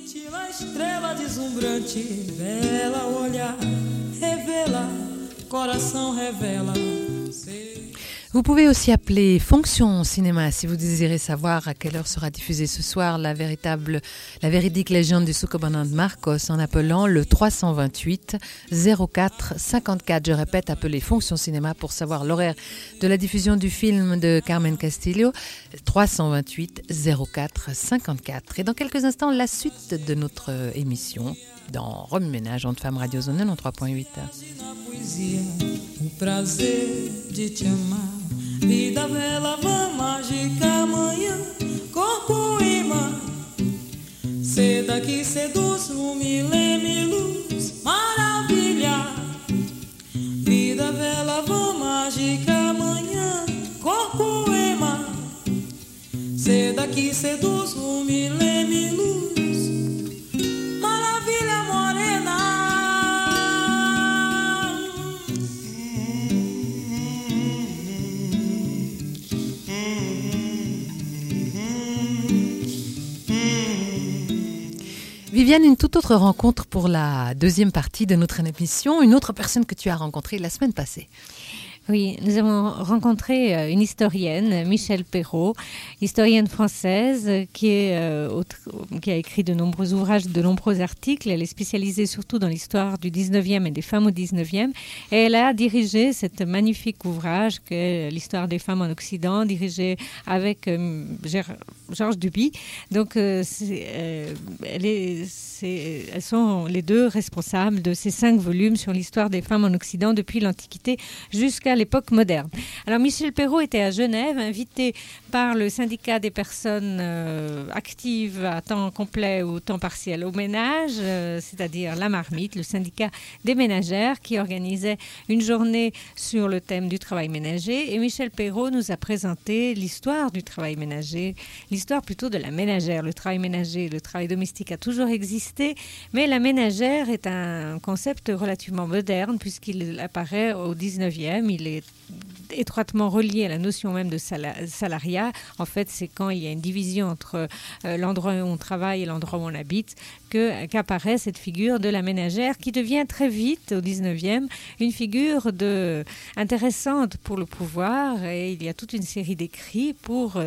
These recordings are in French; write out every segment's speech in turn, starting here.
Vous pouvez aussi appeler Fonction Cinéma si vous désirez savoir à quelle heure sera diffusée ce soir la véridique légende du Succobanant de Marcos en appelant le 328 04 54. Je répète, appelez Fonction Cinéma pour savoir l'horaire de la diffusion du film de Carmen Castillo, 328 04 54. Et dans quelques instants, la suite de notre émission dans Remue Ménage entre femmes Radio Zone 93.8. O prazer de te amar, vida bela, van mágica, manhã, corpo e mar, seda que seduz no milênio, luz, maravilha, vida bela, van mágica, manhã, corpo e mar, seda que seduz no milênio, luz, maravilha morena. Viviane, une toute autre rencontre pour la deuxième partie de notre émission, une autre personne que tu as rencontrée la semaine passée. Oui, nous avons rencontré une historienne, Michèle Perrault, historienne française qui a écrit de nombreux ouvrages, de nombreux articles. Elle est spécialisée surtout dans l'histoire du 19e et des femmes au 19e. Et elle a dirigé cet magnifique ouvrage qu'est l'histoire des femmes en Occident, dirigé avec Georges Duby. Donc, elles sont les deux responsables de ces 5 volumes sur l'histoire des femmes en Occident depuis l'Antiquité jusqu'à l'époque moderne. Alors, Michèle Perrault était à Genève, invitée par le syndicat des personnes actives à temps complet ou temps partiel au ménage, c'est-à-dire la Marmite, le syndicat des ménagères, qui organisait une journée sur le thème du travail ménager. Et Michèle Perrault nous a présenté l'histoire du travail ménager, l'histoire plutôt de la ménagère. Le travail ménager, le travail domestique a toujours existé, mais la ménagère est un concept relativement moderne puisqu'il apparaît au 19e. Il est étroitement relié à la notion même de salariat. En fait, c'est quand il y a une division entre l'endroit où on travaille et l'endroit où on habite qu'apparaît cette figure de la ménagère qui devient très vite, au 19e, une figure intéressante pour le pouvoir. Et il y a toute une série d'écrits pour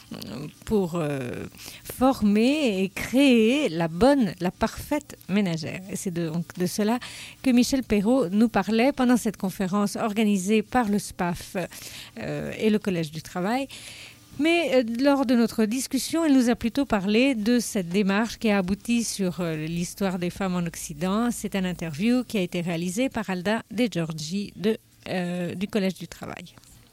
former et créer la parfaite ménagère. Et c'est de cela que Michèle Perrault nous parlait pendant cette conférence organisée par le SPAF et le Collège du Travail. Mais lors de notre discussion, elle nous a plutôt parlé de cette démarche qui a abouti sur l'histoire des femmes en Occident. C'est un interview qui a été réalisé par Alda De Giorgi du Collège du Travail.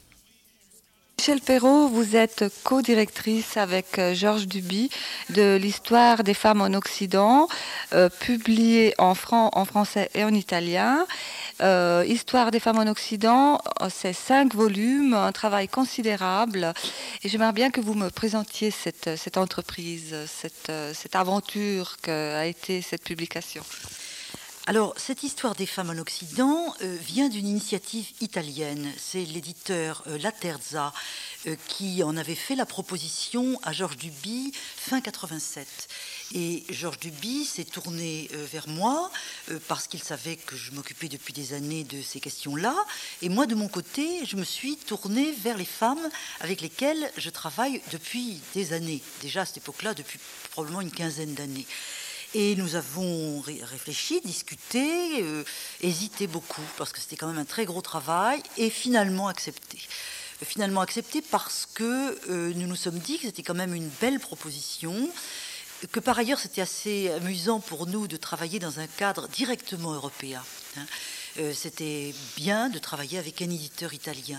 Michèle Perrault, vous êtes co-directrice avec Georges Duby de l'histoire des femmes en Occident, publiée en français et en italien. Histoire des femmes en Occident, c'est 5 volumes, un travail considérable. Et j'aimerais bien que vous me présentiez cette entreprise, cette aventure qu'a été cette publication. Alors, cette histoire des femmes en Occident vient d'une initiative italienne. C'est l'éditeur La Terza qui en avait fait la proposition à Georges Duby fin 87. Et Georges Duby s'est tourné vers moi parce qu'il savait que je m'occupais depuis des années de ces questions-là. Et moi, de mon côté, je me suis tournée vers les femmes avec lesquelles je travaille depuis des années. Déjà à cette époque-là, depuis probablement une quinzaine d'années. Et nous avons réfléchi, discuté, hésité beaucoup, parce que c'était quand même un très gros travail, et finalement accepté. Finalement accepté parce que nous nous sommes dit que c'était quand même une belle proposition, que par ailleurs c'était assez amusant pour nous de travailler dans un cadre directement européen. C'était bien de travailler avec un éditeur italien.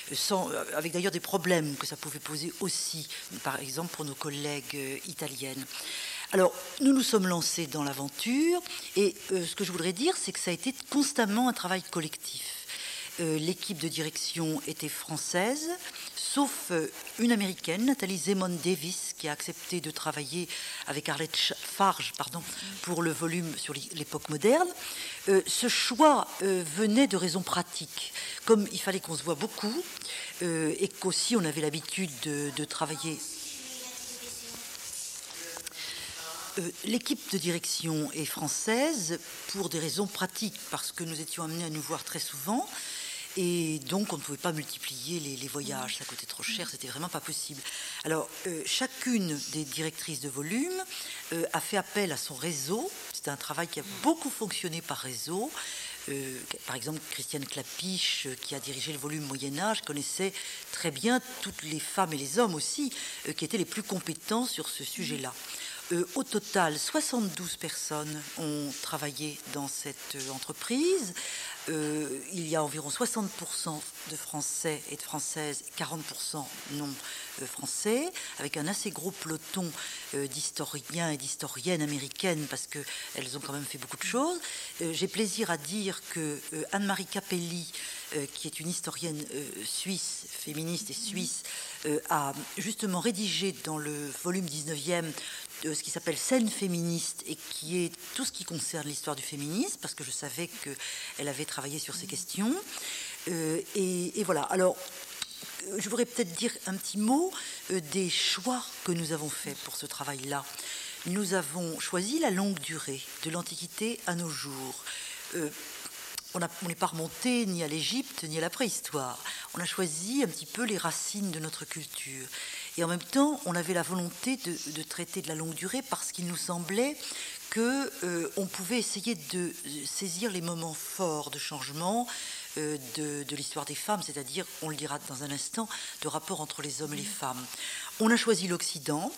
Avec d'ailleurs des problèmes que ça pouvait poser aussi, par exemple pour nos collègues italiennes. Alors, nous nous sommes lancés dans l'aventure et ce que je voudrais dire, c'est que ça a été constamment un travail collectif. L'équipe de direction était française, sauf une américaine, Nathalie Zemon Davis, qui a accepté de travailler avec Arlette Farge pour le volume sur l'époque moderne. Ce choix venait de raisons pratiques. Comme il fallait qu'on se voit beaucoup et qu'aussi on avait l'habitude de travailler... l'équipe de direction est française pour des raisons pratiques, parce que nous étions amenés à nous voir très souvent. Et donc, on ne pouvait pas multiplier les voyages, ça coûtait trop cher, c'était vraiment pas possible. Alors, chacune des directrices de volume a fait appel à son réseau. C'est un travail qui a beaucoup fonctionné par réseau. Par exemple, Christiane Clapiche, qui a dirigé le volume Moyen-Âge, connaissait très bien toutes les femmes et les hommes aussi, qui étaient les plus compétents sur ce sujet-là. Au total, 72 personnes ont travaillé dans cette entreprise. Il y a environ 60% de Français et de Françaises, 40% non français, avec un assez gros peloton d'historiens et d'historiennes américaines, parce qu'elles ont quand même fait beaucoup de choses. J'ai plaisir à dire que Anne-Marie Capelli, qui est une historienne suisse, féministe et suisse, a justement rédigé dans le volume 19e ce qui s'appelle Scène féministe, et qui est tout ce qui concerne l'histoire du féminisme, parce que je savais qu'elle avait travaillé sur ces questions. Et voilà. Alors, je voudrais peut-être dire un petit mot des choix que nous avons faits pour ce travail-là. Nous avons choisi la longue durée, de l'Antiquité à nos jours. On n'est pas remonté ni à l'Égypte ni à la préhistoire. On a choisi un petit peu les racines de notre culture. Et en même temps, on avait la volonté de traiter de la longue durée, parce qu'il nous semblait qu'on pouvait essayer de saisir les moments forts de changement de l'histoire des femmes, c'est-à-dire, on le dira dans un instant, de rapport entre les hommes et les femmes. On a choisi l'Occident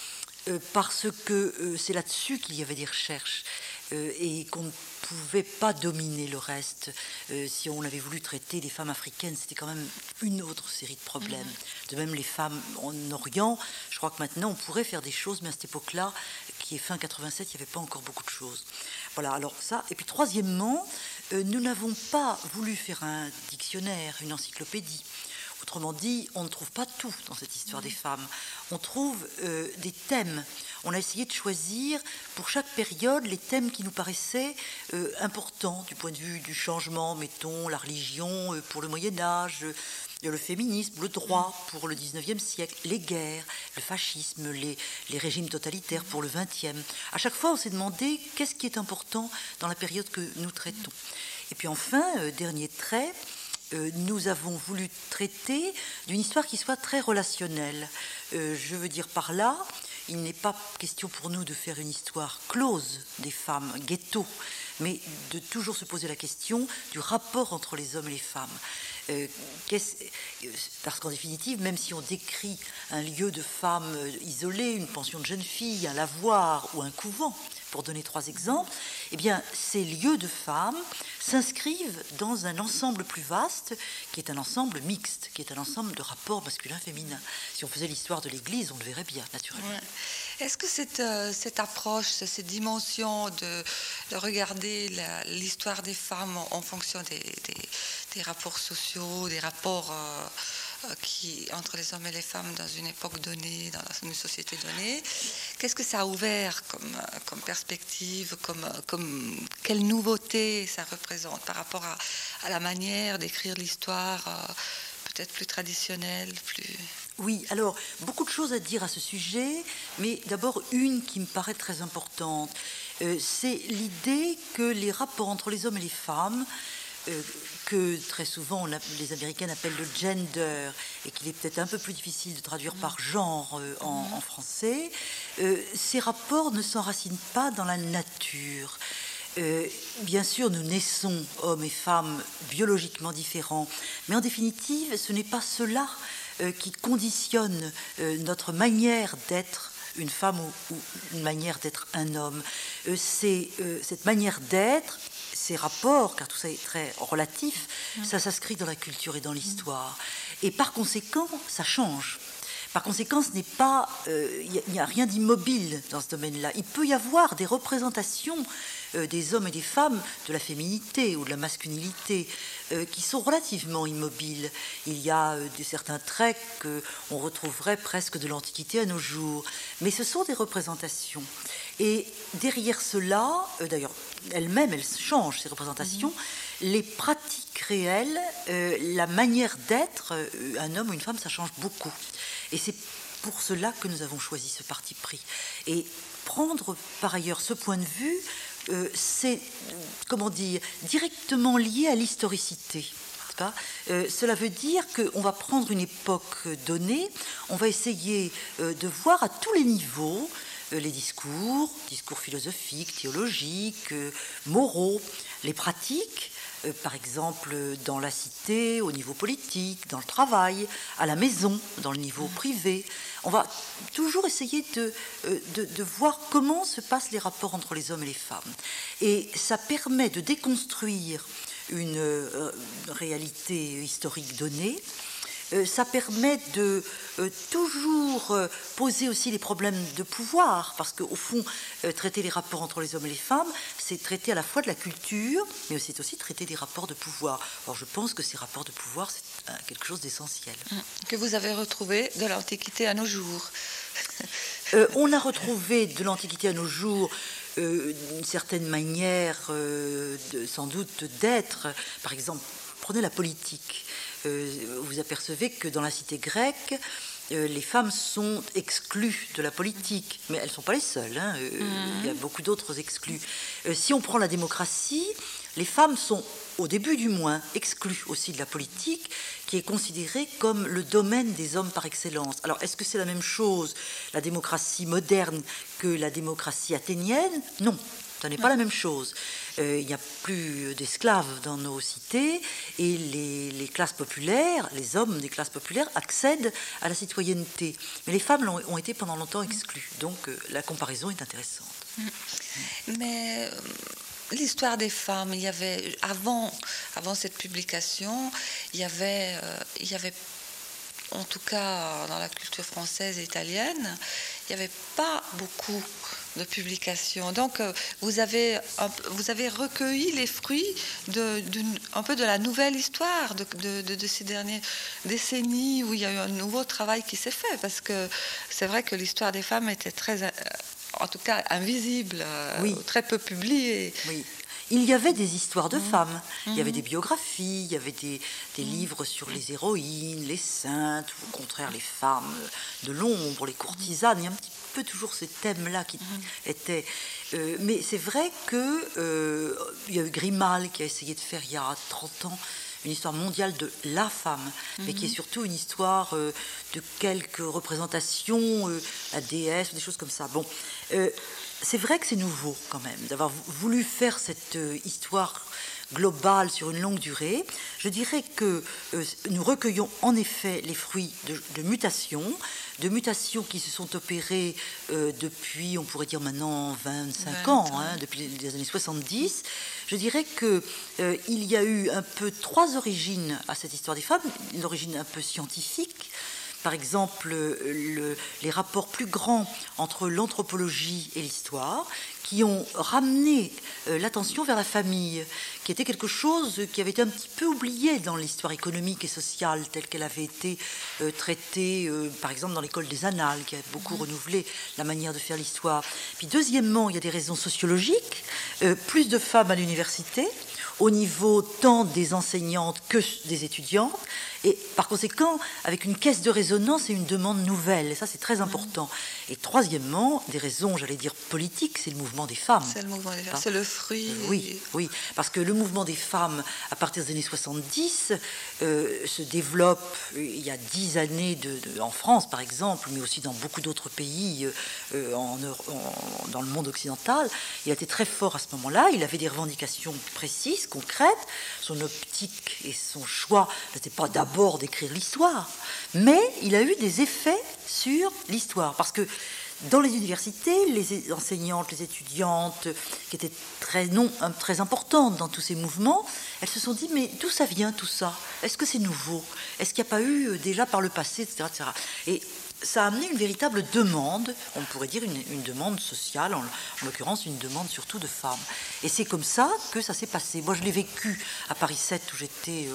parce que c'est là-dessus qu'il y avait des recherches. Et qu'on ne pouvait pas dominer le reste. Si on avait voulu traiter les femmes africaines, c'était quand même une autre série de problèmes. De même, les femmes en Orient, je crois que maintenant on pourrait faire des choses, mais à cette époque-là, qui est fin 87, il n'y avait pas encore beaucoup de choses. Voilà, alors ça. Et puis troisièmement, nous n'avons pas voulu faire un dictionnaire, une encyclopédie. Autrement dit, on ne trouve pas tout dans cette histoire des femmes. On trouve des thèmes. On a essayé de choisir pour chaque période les thèmes qui nous paraissaient importants du point de vue du changement, mettons la religion pour le Moyen-Âge, le féminisme, le droit pour le 19e siècle, les guerres, le fascisme, les régimes totalitaires pour le 20e. À chaque fois, on s'est demandé qu'est-ce qui est important dans la période que nous traitons. Et puis enfin, dernier trait, nous avons voulu traiter d'une histoire qui soit très relationnelle. Je veux dire par là, il n'est pas question pour nous de faire une histoire close des femmes, ghetto, mais de toujours se poser la question du rapport entre les hommes et les femmes. Parce qu'en définitive, même si on décrit un lieu de femmes isolé, une pension de jeunes filles, un lavoir ou un couvent, pour donner 3 exemples, eh bien, ces lieux de femmes s'inscrivent dans un ensemble plus vaste, qui est un ensemble mixte, qui est un ensemble de rapports masculins-féminins. Si on faisait l'histoire de l'Église, on le verrait bien, naturellement. Ouais. Est-ce que cette approche, cette dimension de regarder l'histoire des femmes en fonction des rapports sociaux, des rapports entre les hommes et les femmes dans une époque donnée, dans une société donnée, qu'est-ce que ça a ouvert comme perspective, quelle nouveauté ça représente par rapport à la manière d'écrire l'histoire peut-être plus traditionnelle, plus... Oui, alors, beaucoup de choses à dire à ce sujet, mais d'abord une qui me paraît très importante, c'est l'idée que les rapports entre les hommes et les femmes, que très souvent les Américaines appellent le gender, et qu'il est peut-être un peu plus difficile de traduire par genre en français, ces rapports ne s'enracinent pas dans la nature. Bien sûr, nous naissons, hommes et femmes, biologiquement différents, mais en définitive, ce n'est pas cela qui conditionne notre manière d'être une femme ou une manière d'être un homme. C'est cette manière d'être, ces rapports, car tout ça est très relatif, ça s'inscrit dans la culture et dans l'histoire. Et par conséquent, ça change. Par conséquent, ce n'est pas, il n'y a rien d'immobile dans ce domaine-là. Il peut y avoir des représentations des hommes et des femmes, de la féminité ou de la masculinité, qui sont relativement immobiles. Il y a certains traits qu'on retrouverait presque de l'Antiquité à nos jours. Mais ce sont des représentations. Et derrière cela, d'ailleurs, elles changent, ces représentations, les pratiques réelles, la manière d'être, un homme ou une femme, ça change beaucoup. Et c'est pour cela que nous avons choisi ce parti pris. Et prendre par ailleurs ce point de vue, c'est, comment dire, directement lié à l'historicité. Cela veut dire qu'on va prendre une époque donnée, on va essayer de voir à tous les niveaux les discours philosophiques, théologiques, moraux, les pratiques, par exemple dans la cité, au niveau politique, dans le travail, à la maison, dans le niveau privé. On va toujours essayer de voir comment se passent les rapports entre les hommes et les femmes. Et ça permet de déconstruire une réalité historique donnée. Ça permet de toujours poser aussi les problèmes de pouvoir, parce qu'au fond, traiter les rapports entre les hommes et les femmes, c'est traiter à la fois de la culture, mais c'est aussi traiter des rapports de pouvoir. Alors je pense que ces rapports de pouvoir, c'est quelque chose d'essentiel. Que vous avez retrouvé de l'Antiquité à nos jours. On a retrouvé de l'Antiquité à nos jours une certaine manière, sans doute, d'être. Par exemple, prenez la politique. Vous apercevez que dans la cité grecque, les femmes sont exclues de la politique, mais elles ne sont pas les seules, hein. Il y a beaucoup d'autres exclus. Si on prend la démocratie, les femmes sont, au début du moins, exclues aussi de la politique, qui est considérée comme le domaine des hommes par excellence. Alors, est-ce que c'est la même chose, la démocratie moderne, que la démocratie athénienne? Non. Ce n'est pas la même chose. Il n'y a plus d'esclaves dans nos cités et les classes populaires, les hommes des classes populaires accèdent à la citoyenneté. Mais les femmes ont été pendant longtemps exclues. Donc la comparaison est intéressante. Mais l'histoire des femmes, il y avait avant cette publication, il y avait en tout cas dans la culture française et italienne, il n'y avait pas beaucoup de publications. Donc, vous avez recueilli les fruits un peu de la nouvelle histoire de ces dernières décennies où il y a eu un nouveau travail qui s'est fait. Parce que c'est vrai que l'histoire des femmes était très, en tout cas, invisible, oui. Très peu publiée. Oui. Il y avait des histoires de femmes, il y avait des biographies, il y avait des livres sur les héroïnes, les saintes, ou au contraire les femmes de l'ombre, les courtisanes. Il y a un petit peu toujours ces thèmes-là qui étaient... mais c'est vrai qu'il y a eu Grimal qui a essayé de faire il y a 30 ans une histoire mondiale de la femme, mais qui est surtout une histoire de quelques représentations, la déesse, des choses comme ça. Bon, c'est vrai que c'est nouveau quand même, d'avoir voulu faire cette histoire globale sur une longue durée. Je dirais que nous recueillons en effet les fruits de mutations qui se sont opérées depuis, on pourrait dire maintenant 25 ans, hein, depuis les années 70. Je dirais qu'il y a eu un peu 3 origines à cette histoire des femmes, une origine un peu scientifique. Par exemple, les rapports plus grands entre l'anthropologie et l'histoire, qui ont ramené l'attention vers la famille, qui était quelque chose qui avait été un petit peu oublié dans l'histoire économique et sociale telle qu'elle avait été traitée, par exemple, dans l'école des Annales, qui a beaucoup renouvelé la manière de faire l'histoire. Puis deuxièmement, il y a des raisons sociologiques, plus de femmes à l'université, au niveau tant des enseignantes que des étudiantes, et par conséquent, avec une caisse de résonance et une demande nouvelle, et ça c'est très important. Et troisièmement, des raisons, j'allais dire politiques, c'est le mouvement des femmes. C'est le mouvement des femmes, c'est le fruit. Oui, parce que le mouvement des femmes, à partir des années 70, se développe il y a 10 années en France par exemple, mais aussi dans beaucoup d'autres pays dans le monde occidental. Il a été très fort à ce moment-là, il avait des revendications précises, concrètes. Son optique et son choix n'était pas d'abord d'écrire l'histoire, mais il a eu des effets sur l'histoire, parce que dans les universités, les enseignantes, les étudiantes, qui étaient très importantes dans tous ces mouvements, elles se sont dit, mais d'où ça vient tout ça? Est-ce que c'est nouveau? Est-ce qu'il n'y a pas eu déjà par le passé, etc., etc. Et ça a amené une véritable demande, on pourrait dire une demande sociale, en l'occurrence une demande surtout de femmes. Et c'est comme ça que ça s'est passé. Moi, je l'ai vécu à Paris 7 où j'étais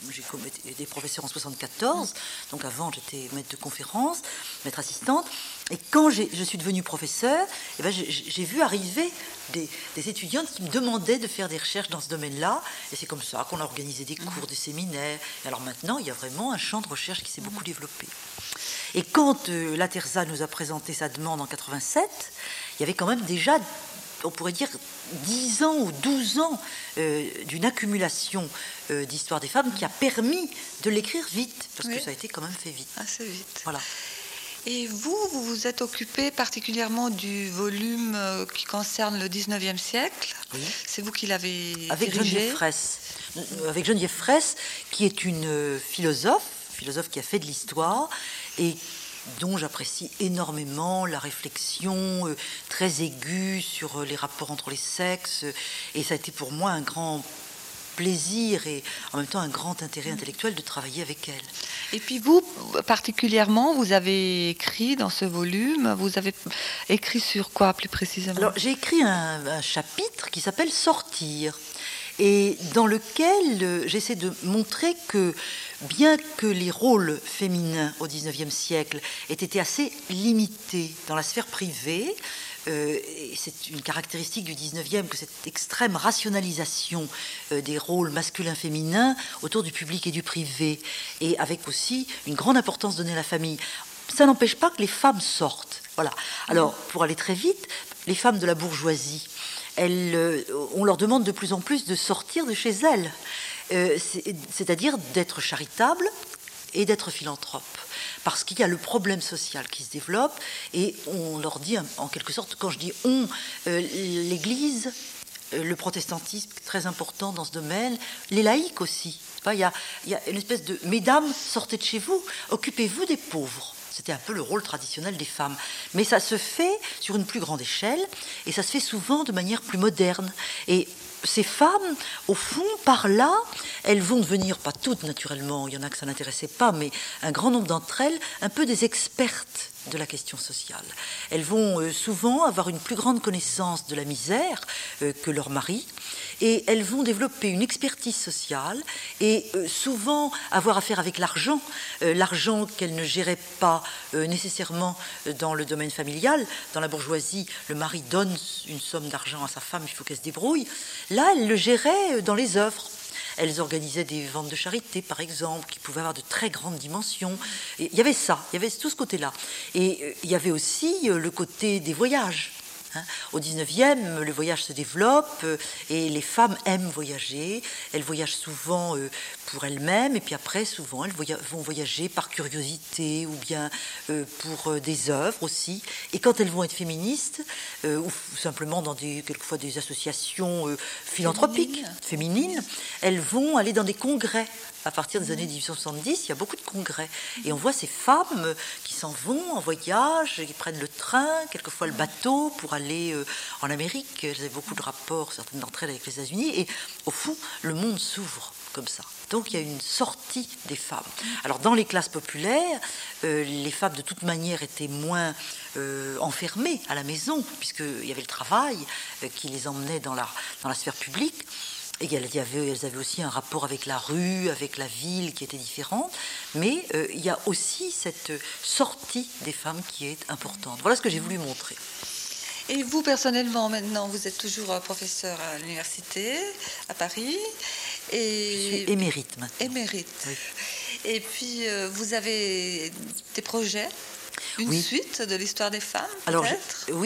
professeur en 74, donc avant j'étais maître de conférence, maître assistante, Et quand je suis devenue professeure, eh ben, j'ai vu arriver des étudiantes qui me demandaient de faire des recherches dans ce domaine-là. Et c'est comme ça qu'on a organisé des cours, des séminaires. Et alors maintenant, il y a vraiment un champ de recherche qui s'est beaucoup développé. Et quand la Terza nous a présenté sa demande en 87, il y avait quand même déjà, on pourrait dire, 10 ans ou 12 ans d'une accumulation d'histoire des femmes qui a permis de l'écrire vite, parce que ça a été quand même fait vite. Assez vite. Voilà. Et vous vous êtes occupé particulièrement du volume qui concerne le 19e siècle. Oui. C'est vous qui l'avez avec dirigé. Geneviève Fraisse. Avec Geneviève Fraisse, qui est une philosophe qui a fait de l'histoire et dont j'apprécie énormément la réflexion très aiguë sur les rapports entre les sexes. Et ça a été pour moi un grand plaisir et en même temps un grand intérêt intellectuel de travailler avec elle. Et puis vous, particulièrement, vous avez écrit dans ce volume, vous avez écrit sur quoi plus précisément? Alors j'ai écrit un chapitre qui s'appelle « Sortir » et dans lequel j'essaie de montrer que bien que les rôles féminins au XIXe siècle aient été assez limités dans la sphère privée, et c'est une caractéristique du 19e que cette extrême rationalisation des rôles masculins-féminins autour du public et du privé, et avec aussi une grande importance donnée à la famille. Ça n'empêche pas que les femmes sortent. Voilà. Alors, pour aller très vite, les femmes de la bourgeoisie, on leur demande de plus en plus de sortir de chez elles, c'est-à-dire d'être charitables et d'être philanthropes. Parce qu'il y a le problème social qui se développe et on leur dit, en quelque sorte, quand je dis on, l'Église, le protestantisme, très important dans ce domaine, les laïcs aussi. Il y a une espèce de « Mesdames, sortez de chez vous, occupez-vous des pauvres ». C'était un peu le rôle traditionnel des femmes. Mais ça se fait sur une plus grande échelle et ça se fait souvent de manière plus moderne. Et ces femmes, au fond, par là, elles vont devenir, pas toutes naturellement, il y en a que ça n'intéressait pas, mais un grand nombre d'entre elles, un peu des expertes de la question sociale. Elles vont souvent avoir une plus grande connaissance de la misère que leur mari, et elles vont développer une expertise sociale et souvent avoir affaire avec l'argent, l'argent qu'elles ne géraient pas nécessairement dans le domaine familial. Dans la bourgeoisie, le mari donne une somme d'argent à sa femme, il faut qu'elle se débrouille. Là, elles le géraient dans les œuvres. Elles organisaient des ventes de charité, par exemple, qui pouvaient avoir de très grandes dimensions. Et il y avait ça, il y avait tout ce côté-là. Et il y avait aussi le côté des voyages. Au 19e, le voyage se développe et les femmes aiment voyager. Elles voyagent souvent pour elles-mêmes et puis après, souvent, elles vont voyager par curiosité ou bien pour des œuvres aussi. Et quand elles vont être féministes ou simplement dans quelquefois des associations philanthropiques, féminines, elles vont aller dans des congrès. À partir des années 1870, il y a beaucoup de congrès. Et on voit ces femmes qui s'en vont en voyage, qui prennent le train, quelquefois le bateau, pour aller en Amérique. Elles avaient beaucoup de rapports, certaines d'entre elles, avec les États-Unis. Et au fond, le monde s'ouvre comme ça. Donc il y a une sortie des femmes. Alors dans les classes populaires, les femmes de toute manière étaient moins enfermées à la maison, puisqu'il y avait le travail qui les emmenait dans la sphère publique. Et elles avaient aussi un rapport avec la rue, avec la ville qui était différente. Mais il y a aussi cette sortie des femmes qui est importante. Voilà ce que j'ai voulu montrer. Et vous, personnellement, maintenant, vous êtes toujours professeur à l'université, à Paris. Et... Je suis émérite maintenant. Émérite. Oui. Et puis, vous avez des projets? Une suite de l'histoire des femmes, peut-être? Oui,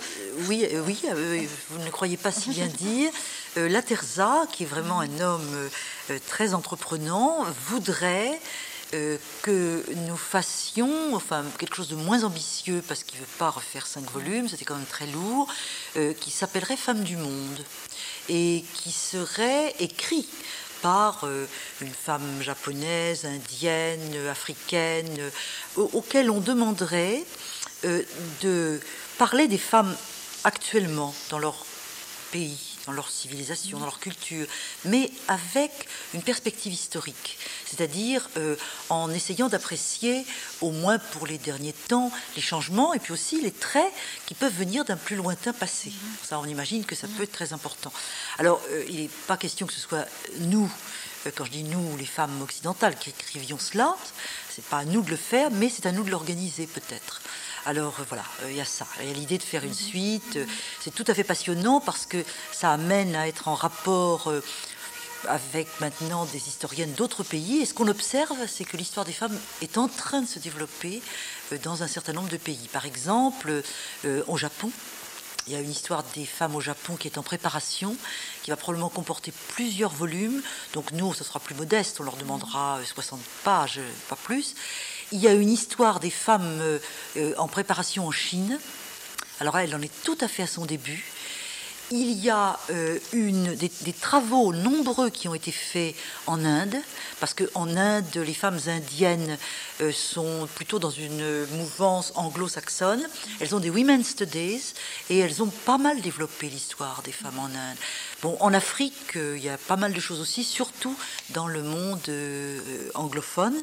vous ne croyez pas si bien dire. La Terza, qui est vraiment un homme très entreprenant, voudrait que nous fassions quelque chose de moins ambitieux, parce qu'il ne veut pas refaire 5 volumes, c'était quand même très lourd, qui s'appellerait Femmes du monde, et qui serait écrit par une femme japonaise, indienne, africaine, auquel on demanderait de parler des femmes actuellement dans leur pays, dans leur civilisation, dans leur culture, mais avec une perspective historique, c'est-à-dire en essayant d'apprécier, au moins pour les derniers temps, les changements et puis aussi les traits qui peuvent venir d'un plus lointain passé. Ça, on imagine que ça peut être très important. Alors, il n'est pas question que ce soit nous, quand je dis nous, les femmes occidentales qui écrivions cela, c'est pas à nous de le faire, mais c'est à nous de l'organiser peut-être. Alors voilà, il y a ça. Il y a l'idée de faire une suite. C'est tout à fait passionnant parce que ça amène à être en rapport avec maintenant des historiennes d'autres pays. Et ce qu'on observe, c'est que l'histoire des femmes est en train de se développer dans un certain nombre de pays. Par exemple, au Japon, il y a une histoire des femmes au Japon qui est en préparation, qui va probablement comporter plusieurs volumes. Donc nous, ce sera plus modeste, on leur demandera 60 pages, pas plus. Il y a une histoire des femmes en préparation en Chine. Alors elle en est tout à fait à son début. Il y a des travaux nombreux qui ont été faits en Inde, parce qu'en Inde, les femmes indiennes sont plutôt dans une mouvance anglo-saxonne. Elles ont des Women's Studies et elles ont pas mal développé l'histoire des femmes en Inde. Bon, en Afrique, il y a pas mal de choses aussi, surtout dans le monde anglophone.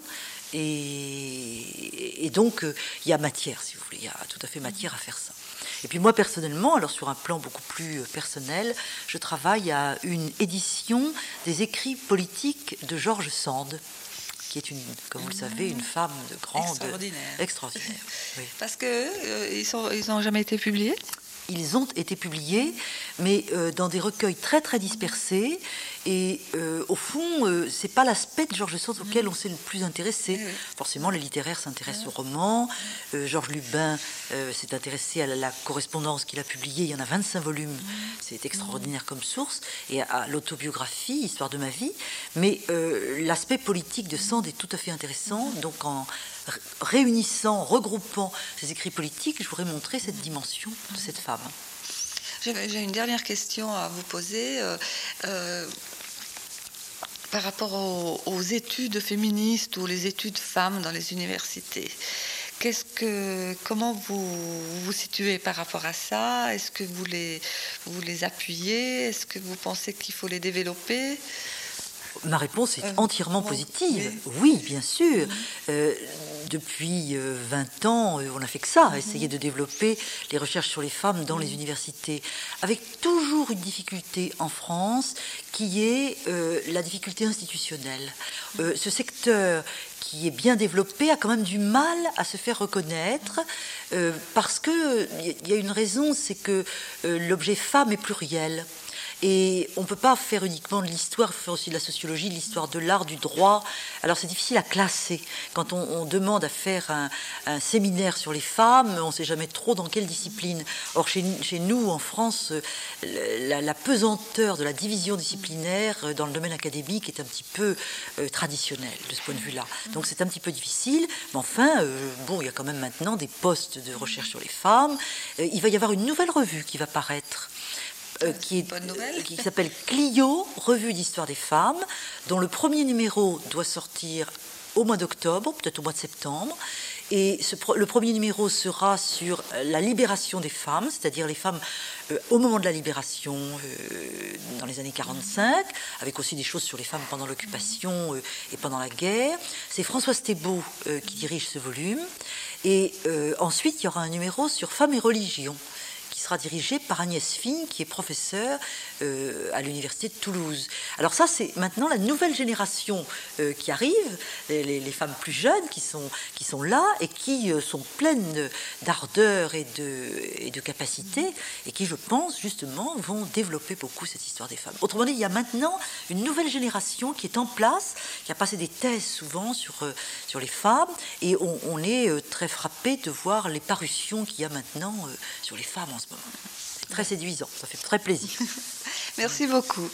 Et donc, il y a matière, si vous voulez, il y a tout à fait matière à faire ça. Et puis moi, personnellement, alors sur un plan beaucoup plus personnel, je travaille à une édition des écrits politiques de George Sand, qui est, comme vous le savez, une femme de grande... Extraordinaire. Oui. Parce que ils n'ont jamais été publiés. Ils ont été publiés, mais dans des recueils très très dispersés. Et au fond, c'est pas l'aspect de George Sand auquel on s'est le plus intéressé. Forcément, les littéraires s'intéressent aux romans. Georges Lubin s'est intéressé à la correspondance qu'il a publiée. Il y en a 25 volumes. C'est extraordinaire comme source. Et à l'autobiographie, Histoire de ma vie. Mais l'aspect politique de Sand est tout à fait intéressant. Donc en réunissant, regroupant ces écrits politiques, je voudrais montrer cette dimension de cette femme. J'ai une dernière question à vous poser par rapport aux études féministes ou les études femmes dans les universités. Comment vous vous situez par rapport à ça? Est-ce que vous les appuyez? Est-ce que vous pensez qu'il faut les développer? Ma réponse est entièrement positive. Oui, bien sûr. Depuis 20 ans, on n'a fait que ça, essayer de développer les recherches sur les femmes dans les universités, avec toujours une difficulté en France, qui est la difficulté institutionnelle. Ce secteur qui est bien développé a quand même du mal à se faire reconnaître, parce qu'il y a une raison, c'est que l'objet femme est pluriel. Et on ne peut pas faire uniquement de l'histoire, il faut faire aussi de la sociologie, de l'histoire de l'art, du droit. Alors c'est difficile à classer. Quand on demande à faire un séminaire sur les femmes, on ne sait jamais trop dans quelle discipline. Or chez nous, en France, la pesanteur de la division disciplinaire dans le domaine académique est un petit peu traditionnelle de ce point de vue-là. Donc c'est un petit peu difficile. Mais enfin, il y a quand même maintenant des postes de recherche sur les femmes. Il va y avoir une nouvelle revue qui va paraître. Qui s'appelle Clio, Revue d'Histoire des femmes, dont le premier numéro doit sortir au mois d'octobre, peut-être au mois de septembre. Et le premier numéro sera sur la libération des femmes, c'est-à-dire les femmes au moment de la libération, dans les années 45, avec aussi des choses sur les femmes pendant l'occupation et pendant la guerre. C'est Françoise Thébault qui dirige ce volume. Et ensuite, il y aura un numéro sur femmes et religion, qui sera dirigé par Agnès Fine, qui est professeure à l'université de Toulouse. Alors ça, c'est maintenant la nouvelle génération qui arrive, les femmes plus jeunes qui sont là et qui sont pleines d'ardeur et de capacité, et qui, je pense, justement, vont développer beaucoup cette histoire des femmes. Autrement dit, il y a maintenant une nouvelle génération qui est en place, qui a passé des thèses souvent sur les femmes, et on est très frappé de voir les parutions qu'il y a maintenant sur les femmes en ce moment. C'est très séduisant, ça fait très plaisir. Merci beaucoup.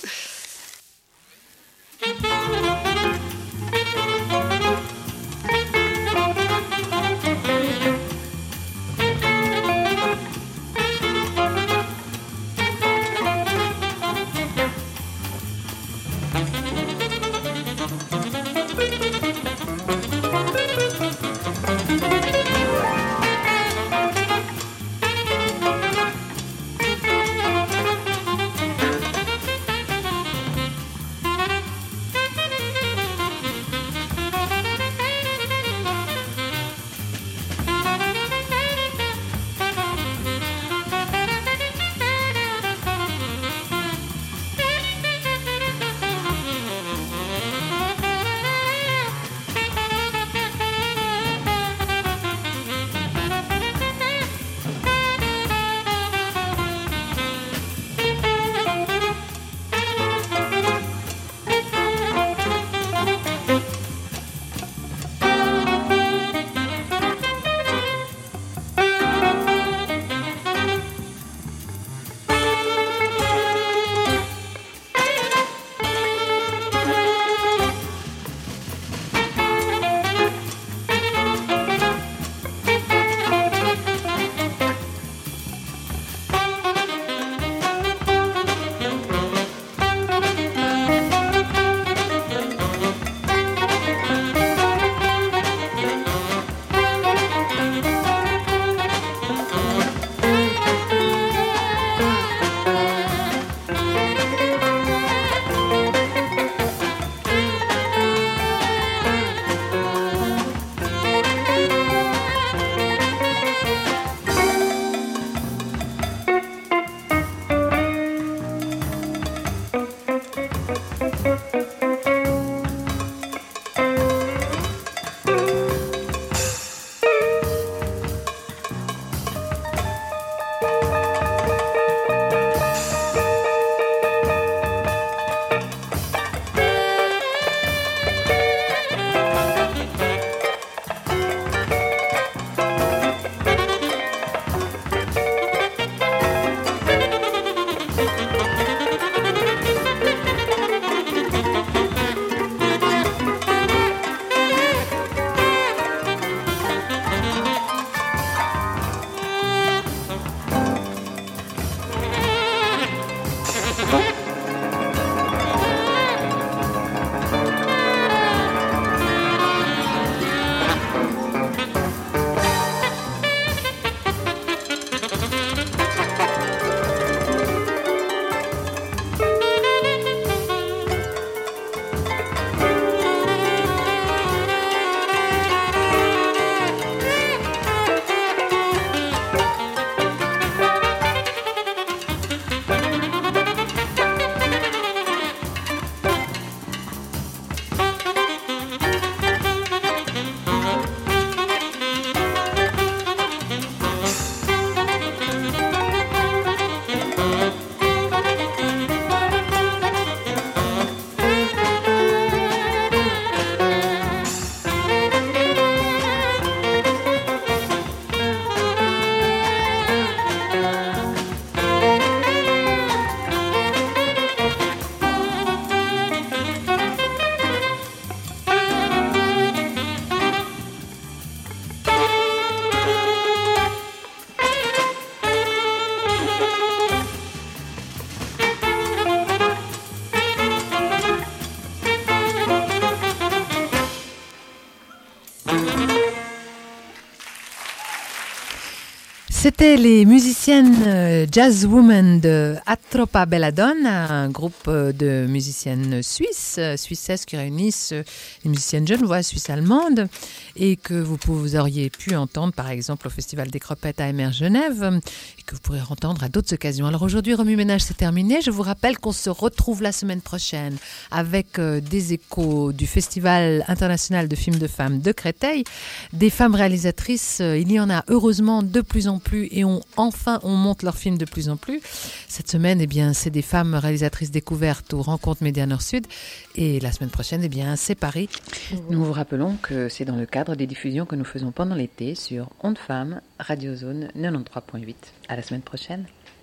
C'était les musiciennes jazzwoman de Atropa Belladonna, un groupe de musiciennes suissesses qui réunissent les musiciennes genevoises, suisses-allemandes, et que vous auriez pu entendre par exemple au Festival des Cropettes à Emer Genève, et que vous pourrez entendre à d'autres occasions. Alors aujourd'hui, Remue Ménage, c'est terminé. Je vous rappelle qu'on se retrouve la semaine prochaine avec des échos du Festival international de films de femmes de Créteil. Des femmes réalisatrices, il y en a heureusement de plus en plus, et on monte leurs films de plus en plus. Cette semaine, eh bien, c'est des femmes réalisatrices découvertes aux Rencontres Média Nord-Sud, et la semaine prochaine, eh bien, c'est Paris. Nous vous rappelons que c'est dans le cadre des diffusions que nous faisons pendant l'été sur Ondes Femmes, Radio Zone 93.8. À la semaine prochaine.